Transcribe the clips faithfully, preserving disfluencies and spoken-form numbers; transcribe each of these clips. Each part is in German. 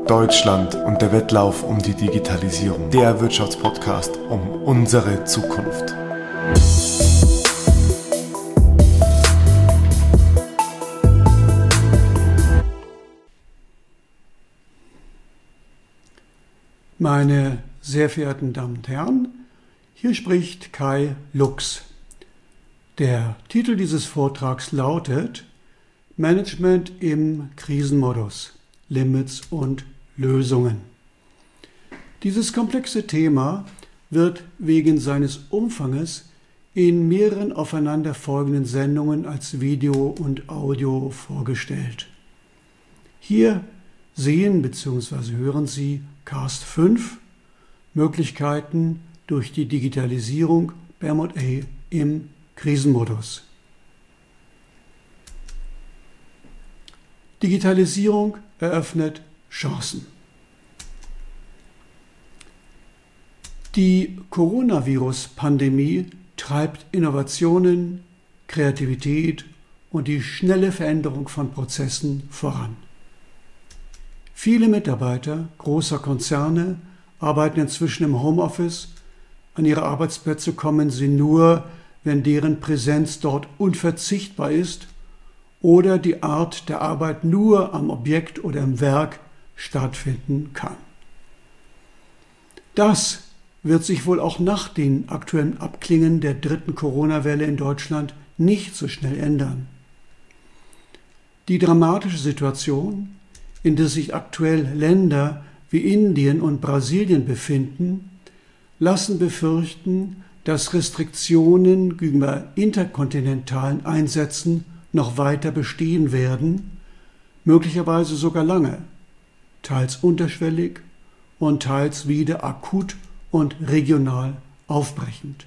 Deutschland und der Wettlauf um die Digitalisierung. Der Wirtschaftspodcast um unsere Zukunft. Meine sehr verehrten Damen und Herren, hier spricht Kai Lux. Der Titel dieses Vortrags lautet Management im Krisenmodus, Limits und Lösungen. Dieses komplexe Thema wird wegen seines Umfanges in mehreren aufeinanderfolgenden Sendungen als Video und Audio vorgestellt. Hier sehen bzw. hören Sie Cast fünf, Möglichkeiten durch die Digitalisierung bei M und A im Krisenmodus. Digitalisierung eröffnet Chancen. Die Coronavirus-Pandemie treibt Innovationen, Kreativität und die schnelle Veränderung von Prozessen voran. Viele Mitarbeiter großer Konzerne arbeiten inzwischen im Homeoffice. An ihre Arbeitsplätze kommen sie nur, wenn deren Präsenz dort unverzichtbar ist oder die Art der Arbeit nur am Objekt oder im Werk stattfinden kann. Das wird sich wohl auch nach den aktuellen Abklingen der dritten Corona-Welle in Deutschland nicht so schnell ändern. Die dramatische Situation, in der sich aktuell Länder wie Indien und Brasilien befinden, lassen befürchten, dass Restriktionen gegenüber interkontinentalen Einsätzen noch weiter bestehen werden, möglicherweise sogar lange, teils unterschwellig und teils wieder akut und regional aufbrechend.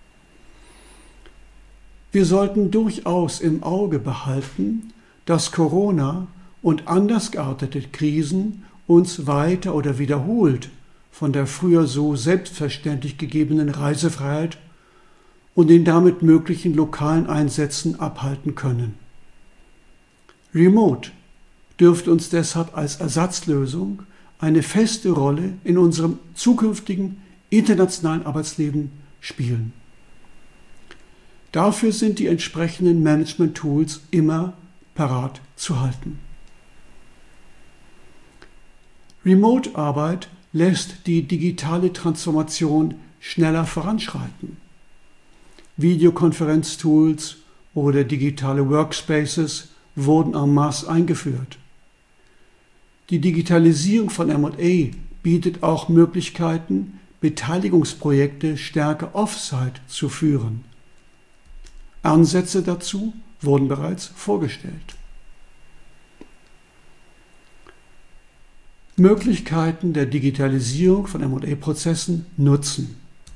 Wir sollten durchaus im Auge behalten, dass Corona und anders geartete Krisen uns weiter oder wiederholt von der früher so selbstverständlich gegebenen Reisefreiheit und den damit möglichen lokalen Einsätzen abhalten können. Remote dürfte uns deshalb als Ersatzlösung eine feste Rolle in unserem zukünftigen internationalen Arbeitsleben spielen. Dafür sind die entsprechenden Management-Tools immer parat zu halten. Remote-Arbeit lässt die digitale Transformation schneller voranschreiten. Videokonferenztools oder digitale Workspaces wurden en masse eingeführt. Die Digitalisierung von M und A bietet auch Möglichkeiten, Beteiligungsprojekte stärker offsite zu führen. Ansätze dazu wurden bereits vorgestellt. Möglichkeiten der Digitalisierung von M und A-Prozessen nutzen.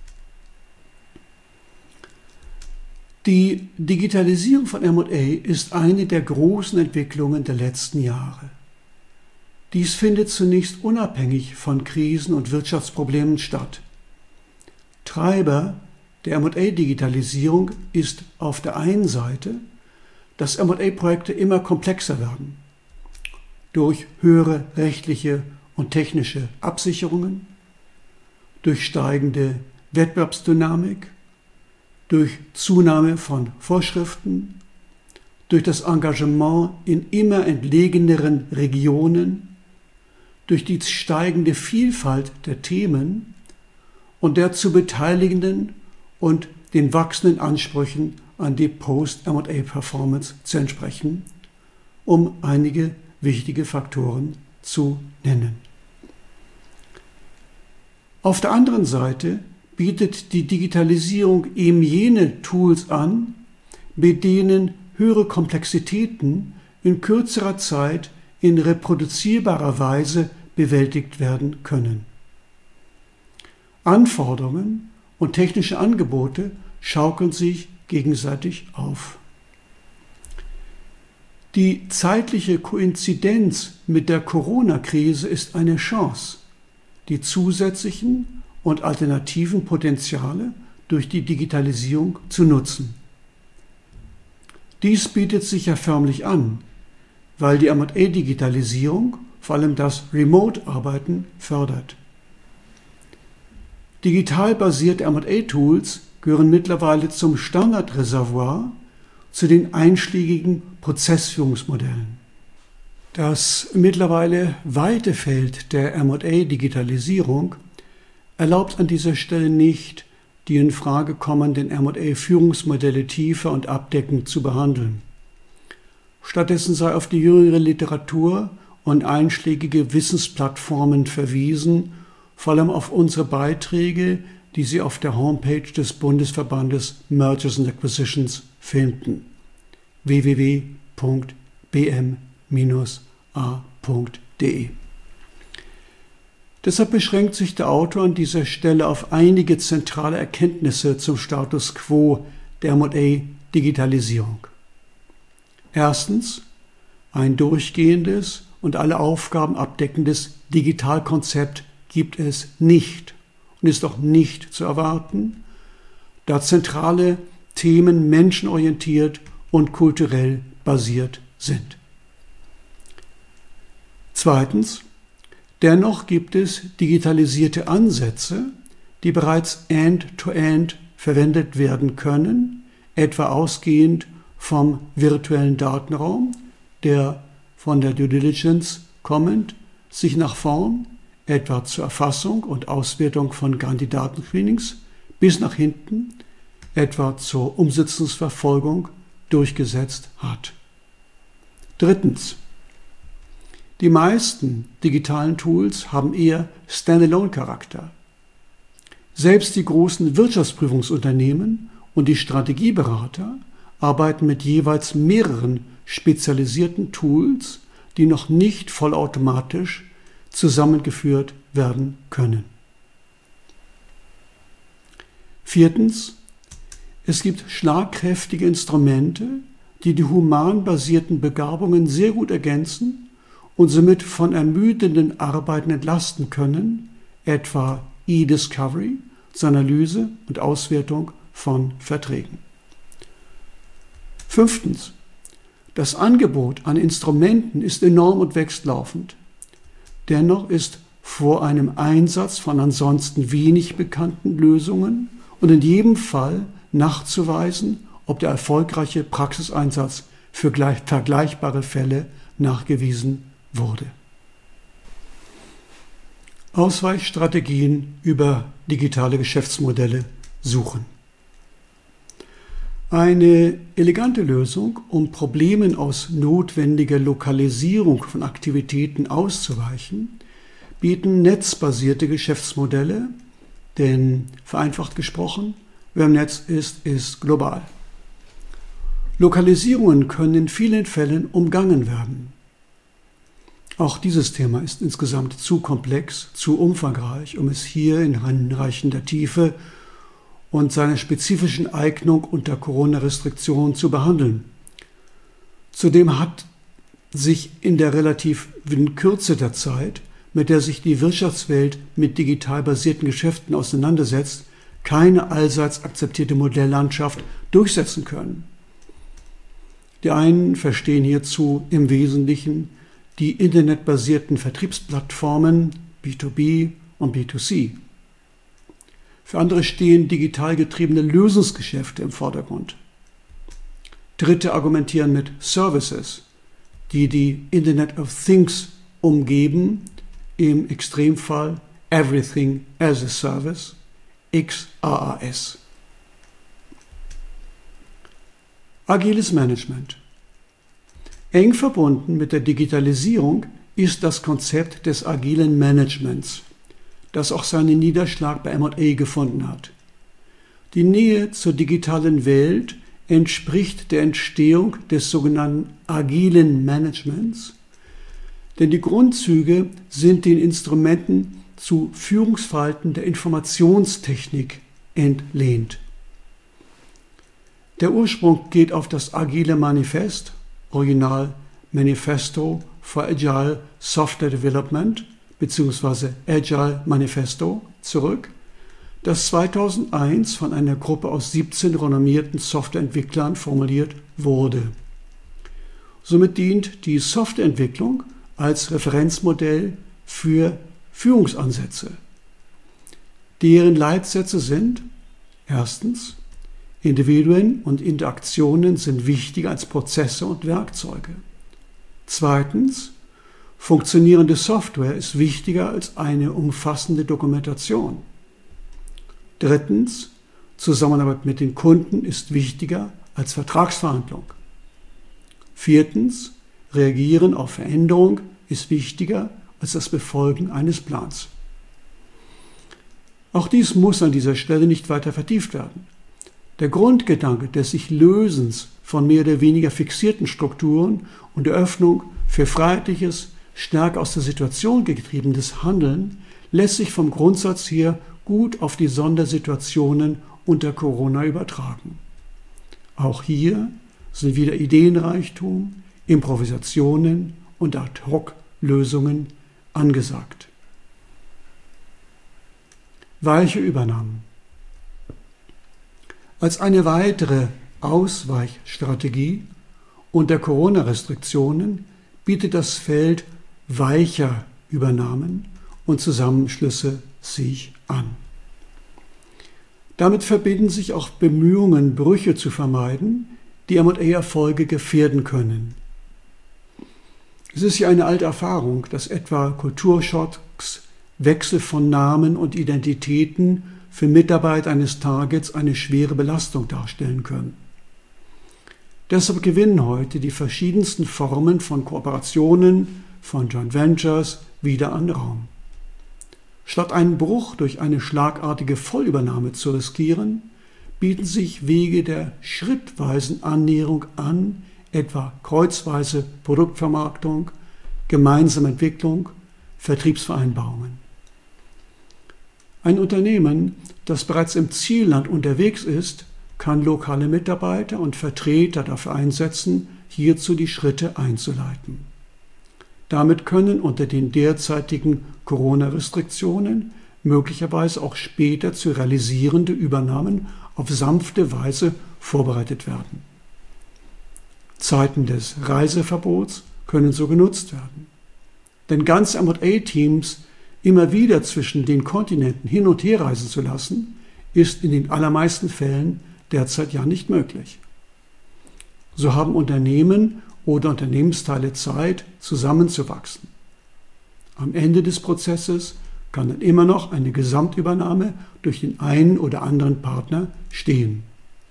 Die Digitalisierung von M und A ist eine der großen Entwicklungen der letzten Jahre. Dies findet zunächst unabhängig von Krisen und Wirtschaftsproblemen statt. Treiber der M und A-Digitalisierung ist auf der einen Seite, dass M und A-Projekte immer komplexer werden. Durch höhere rechtliche und technische Absicherungen, durch steigende Wettbewerbsdynamik, durch Zunahme von Vorschriften, durch das Engagement in immer entlegeneren Regionen, durch die steigende Vielfalt der Themen und der zu beteiligenden und den wachsenden Ansprüchen an die Post-M und A-Performance zu entsprechen, um einige wichtige Faktoren zu nennen. Auf der anderen Seite bietet die Digitalisierung eben jene Tools an, mit denen höhere Komplexitäten in kürzerer Zeit in reproduzierbarer Weise bewältigt werden können. Anforderungen und technische Angebote schaukeln sich gegenseitig auf. Die zeitliche Koinzidenz mit der Corona-Krise ist eine Chance, die zusätzlichen und alternativen Potenziale durch die Digitalisierung zu nutzen. Dies bietet sich ja förmlich an, weil die M und A-Digitalisierung vor allem das Remote-Arbeiten fördert. Digital basierte M und A-Tools gehören mittlerweile zum Standardreservoir zu den einschlägigen Prozessführungsmodellen. Das mittlerweile weite Feld der M und A-Digitalisierung erlaubt an dieser Stelle nicht, die in Frage kommenden M und A-Führungsmodelle tiefer und abdeckend zu behandeln. Stattdessen sei auf die jüngere Literatur und einschlägige Wissensplattformen verwiesen, vor allem auf unsere Beiträge, die Sie auf der Homepage des Bundesverbandes Mergers and Acquisitions finden: w w w punkt b m bindestrich a punkt d e. Deshalb beschränkt sich der Autor an dieser Stelle auf einige zentrale Erkenntnisse zum Status quo der M und A-Digitalisierung. Erstens, ein durchgehendes und alle Aufgaben abdeckendes Digitalkonzept gibt es nicht und ist auch nicht zu erwarten, da zentrale Themen menschenorientiert und kulturell basiert sind. Zweitens, dennoch gibt es digitalisierte Ansätze, die bereits end-to-end verwendet werden können, etwa ausgehend vom virtuellen Datenraum, der von der Due Diligence kommend sich nach vorn, etwa zur Erfassung und Auswertung von Kandidatenscreenings, bis nach hinten, etwa zur Umsetzungsverfolgung, durchgesetzt hat. Drittens. Die meisten digitalen Tools haben eher Standalone-Charakter. Selbst die großen Wirtschaftsprüfungsunternehmen und die Strategieberater arbeiten mit jeweils mehreren spezialisierten Tools, die noch nicht vollautomatisch zusammengeführt werden können. Viertens. Es gibt schlagkräftige Instrumente, die die human basierten Begabungen sehr gut ergänzen und somit von ermüdenden Arbeiten entlasten können, etwa E-Discovery zur Analyse und Auswertung von Verträgen. Fünftens. Das Angebot an Instrumenten ist enorm und wächst laufend. Dennoch ist vor einem Einsatz von ansonsten wenig bekannten Lösungen und in jedem Fall nachzuweisen, ob der erfolgreiche Praxiseinsatz für gleich, vergleichbare Fälle nachgewiesen wurde. Ausweichstrategien über digitale Geschäftsmodelle suchen. Eine elegante Lösung, um Problemen aus notwendiger Lokalisierung von Aktivitäten auszuweichen, bieten netzbasierte Geschäftsmodelle, denn vereinfacht gesprochen, wer im Netz ist, ist global. Lokalisierungen können in vielen Fällen umgangen werden. Auch dieses Thema ist insgesamt zu komplex, zu umfangreich, um es hier in hinreichender Tiefe und seiner spezifischen Eignung unter Corona-Restriktionen zu behandeln. Zudem hat sich in der relativen Kürze der Zeit, mit der sich die Wirtschaftswelt mit digital basierten Geschäften auseinandersetzt, keine allseits akzeptierte Modelllandschaft durchsetzen können. Die einen verstehen hierzu im Wesentlichen die internetbasierten Vertriebsplattformen B zwei B und B zwei C. Für andere stehen digital getriebene Lösungsgeschäfte im Vordergrund. Dritte argumentieren mit Services, die die Internet of Things umgeben, im Extremfall Everything as a Service, X A A S. Agiles Management. Eng verbunden mit der Digitalisierung ist das Konzept des agilen Managements, das auch seinen Niederschlag bei M und A gefunden hat. Die Nähe zur digitalen Welt entspricht der Entstehung des sogenannten agilen Managements, denn die Grundzüge sind den Instrumenten zu Führungsverhalten der Informationstechnik entlehnt. Der Ursprung geht auf das Agile Manifest, Original Manifesto for Agile Software Development bzw. Agile Manifesto zurück, das zweitausendeins von einer Gruppe aus siebzehn renommierten Softwareentwicklern formuliert wurde. Somit dient die Softwareentwicklung als Referenzmodell für Führungsansätze. Deren Leitsätze sind: Erstens, Individuen und Interaktionen sind wichtiger als Prozesse und Werkzeuge. Zweitens, funktionierende Software ist wichtiger als eine umfassende Dokumentation. Drittens, Zusammenarbeit mit den Kunden ist wichtiger als Vertragsverhandlung. Viertens, Reagieren auf Veränderung ist wichtiger als das Befolgen eines Plans. Auch dies muss an dieser Stelle nicht weiter vertieft werden. Der Grundgedanke des sich Lösens von mehr oder weniger fixierten Strukturen und der Öffnung für freiheitliches, stärker aus der Situation getriebenes Handeln lässt sich vom Grundsatz her gut auf die Sondersituationen unter Corona übertragen. Auch hier sind wieder Ideenreichtum, Improvisationen und Ad-hoc-Lösungen angesagt. Weiche Übernahmen. Als eine weitere Ausweichstrategie unter Corona-Restriktionen bietet das Feld weicher Übernahmen und Zusammenschlüsse sich an. Damit verbinden sich auch Bemühungen, Brüche zu vermeiden, die M und A-Erfolge gefährden können. Es ist ja eine alte Erfahrung, dass etwa Kulturschocks, Wechsel von Namen und Identitäten für Mitarbeiter eines Targets eine schwere Belastung darstellen können. Deshalb gewinnen heute die verschiedensten Formen von Kooperationen, von Joint Ventures wieder an Raum. Statt einen Bruch durch eine schlagartige Vollübernahme zu riskieren, bieten sich Wege der schrittweisen Annäherung an, etwa kreuzweise Produktvermarktung, gemeinsame Entwicklung, Vertriebsvereinbarungen. Ein Unternehmen, das bereits im Zielland unterwegs ist, kann lokale Mitarbeiter und Vertreter dafür einsetzen, hierzu die Schritte einzuleiten. Damit können unter den derzeitigen Corona-Restriktionen möglicherweise auch später zu realisierende Übernahmen auf sanfte Weise vorbereitet werden. Zeiten des Reiseverbots können so genutzt werden. Denn ganze M und A-Teams immer wieder zwischen den Kontinenten hin und her reisen zu lassen, ist in den allermeisten Fällen derzeit ja nicht möglich. So haben Unternehmen oder Unternehmensteile Zeit, zusammenzuwachsen. Am Ende des Prozesses kann dann immer noch eine Gesamtübernahme durch den einen oder anderen Partner stehen.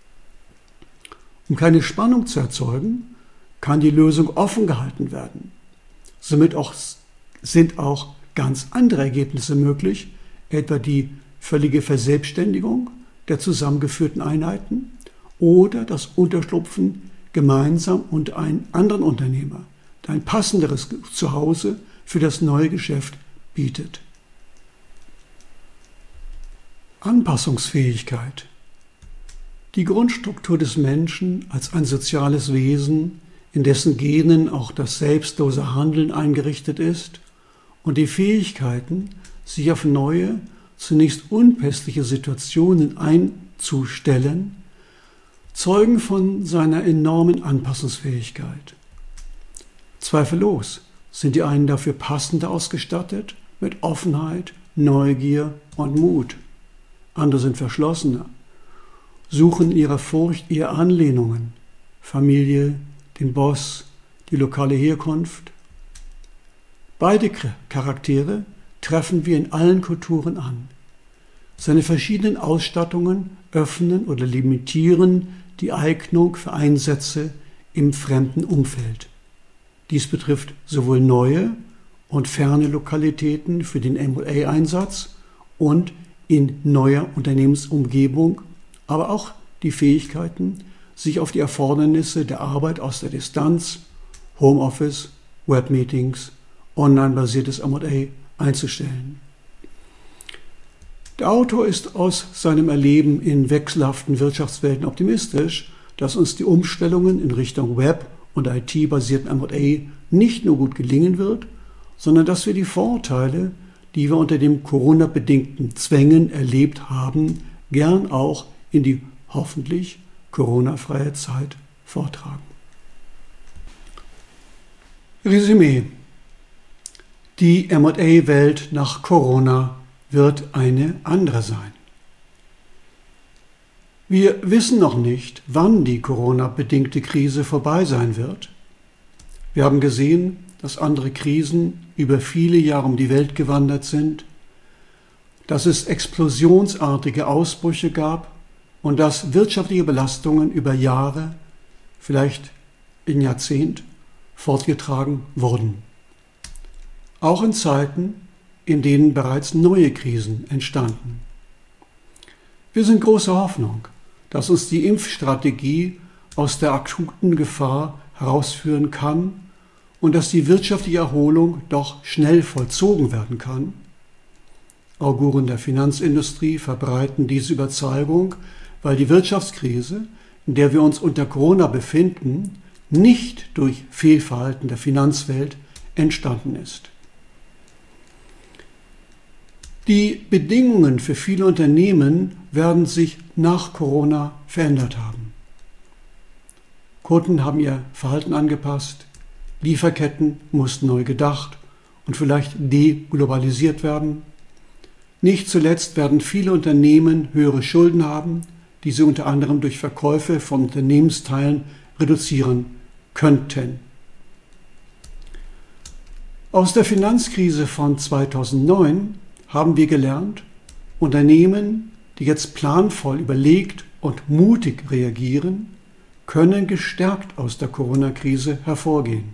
Um keine Spannung zu erzeugen, kann die Lösung offen gehalten werden. Somit auch, sind auch ganz andere Ergebnisse möglich, etwa die völlige Verselbstständigung der zusammengeführten Einheiten oder das Unterschlupfen gemeinsam unter einen anderen Unternehmer, der ein passenderes Zuhause für das neue Geschäft bietet. Anpassungsfähigkeit. Die Grundstruktur des Menschen als ein soziales Wesen, in dessen Genen auch das selbstlose Handeln eingerichtet ist, und die Fähigkeiten, sich auf neue, zunächst unpässliche Situationen einzustellen, zeugen von seiner enormen Anpassungsfähigkeit. Zweifellos sind die einen dafür passender ausgestattet, mit Offenheit, Neugier und Mut. Andere sind verschlossener, suchen in ihrer Furcht eher Anlehnungen, Familie, den Boss, die lokale Herkunft. Beide Charaktere treffen wir in allen Kulturen an. Seine verschiedenen Ausstattungen öffnen oder limitieren die Eignung für Einsätze im fremden Umfeld. Dies betrifft sowohl neue und ferne Lokalitäten für den M und A-Einsatz und in neuer Unternehmensumgebung, aber auch die Fähigkeiten, sich auf die Erfordernisse der Arbeit aus der Distanz, Homeoffice, Webmeetings, online-basiertes M und A einzustellen. Der Autor ist aus seinem Erleben in wechselhaften Wirtschaftswelten optimistisch, dass uns die Umstellungen in Richtung Web- und I T-basierten M und A nicht nur gut gelingen wird, sondern dass wir die Vorteile, die wir unter den Corona-bedingten Zwängen erlebt haben, gern auch in die hoffentlich Corona-freie Zeit vortragen. Resümee. Die M und A-Welt nach Corona wird eine andere sein. Wir wissen noch nicht, wann die Corona-bedingte Krise vorbei sein wird. Wir haben gesehen, dass andere Krisen über viele Jahre um die Welt gewandert sind, dass es explosionsartige Ausbrüche gab und dass wirtschaftliche Belastungen über Jahre, vielleicht in Jahrzehnt, fortgetragen wurden. Auch in Zeiten, in denen bereits neue Krisen entstanden. Wir sind großer Hoffnung, dass uns die Impfstrategie aus der akuten Gefahr herausführen kann und dass die wirtschaftliche Erholung doch schnell vollzogen werden kann. Auguren der Finanzindustrie verbreiten diese Überzeugung, weil die Wirtschaftskrise, in der wir uns unter Corona befinden, nicht durch Fehlverhalten der Finanzwelt entstanden ist. Die Bedingungen für viele Unternehmen werden sich nach Corona verändert haben. Kunden haben ihr Verhalten angepasst, Lieferketten mussten neu gedacht und vielleicht deglobalisiert werden. Nicht zuletzt werden viele Unternehmen höhere Schulden haben, die sie unter anderem durch Verkäufe von Unternehmensteilen reduzieren könnten. Aus der Finanzkrise von zweitausendneun haben wir gelernt, Unternehmen, die jetzt planvoll überlegt und mutig reagieren, können gestärkt aus der Corona-Krise hervorgehen.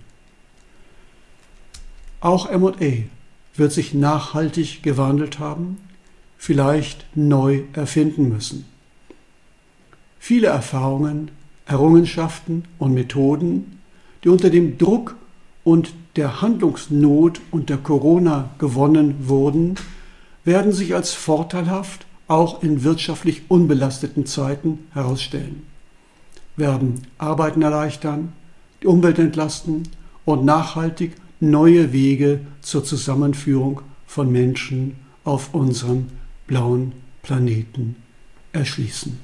Auch M und A wird sich nachhaltig gewandelt haben, vielleicht neu erfinden müssen. Viele Erfahrungen, Errungenschaften und Methoden, die unter dem Druck und der Handlungsnot unter Corona gewonnen wurden, werden sich als vorteilhaft auch in wirtschaftlich unbelasteten Zeiten herausstellen, werden Arbeiten erleichtern, die Umwelt entlasten und nachhaltig neue Wege zur Zusammenführung von Menschen auf unserem blauen Planeten erschließen.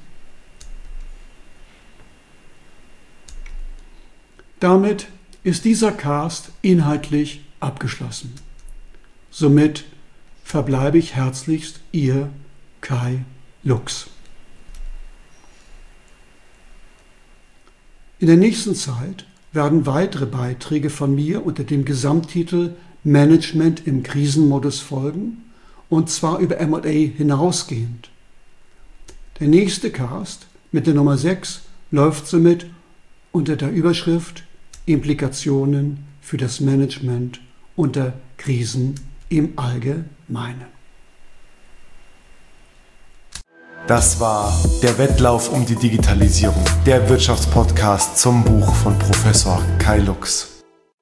Damit ist dieser Cast inhaltlich abgeschlossen. Somit verbleibe ich herzlichst Ihr Kai Lux. In der nächsten Zeit werden weitere Beiträge von mir unter dem Gesamttitel Management im Krisenmodus folgen, und zwar über M und A hinausgehend. Der nächste Cast mit der Nummer sechs läuft somit unter der Überschrift Implikationen für das Management unter Krisen im Allgemeinen. Das war der Wettlauf um die Digitalisierung, der Wirtschaftspodcast zum Buch von Professor Kai Lux.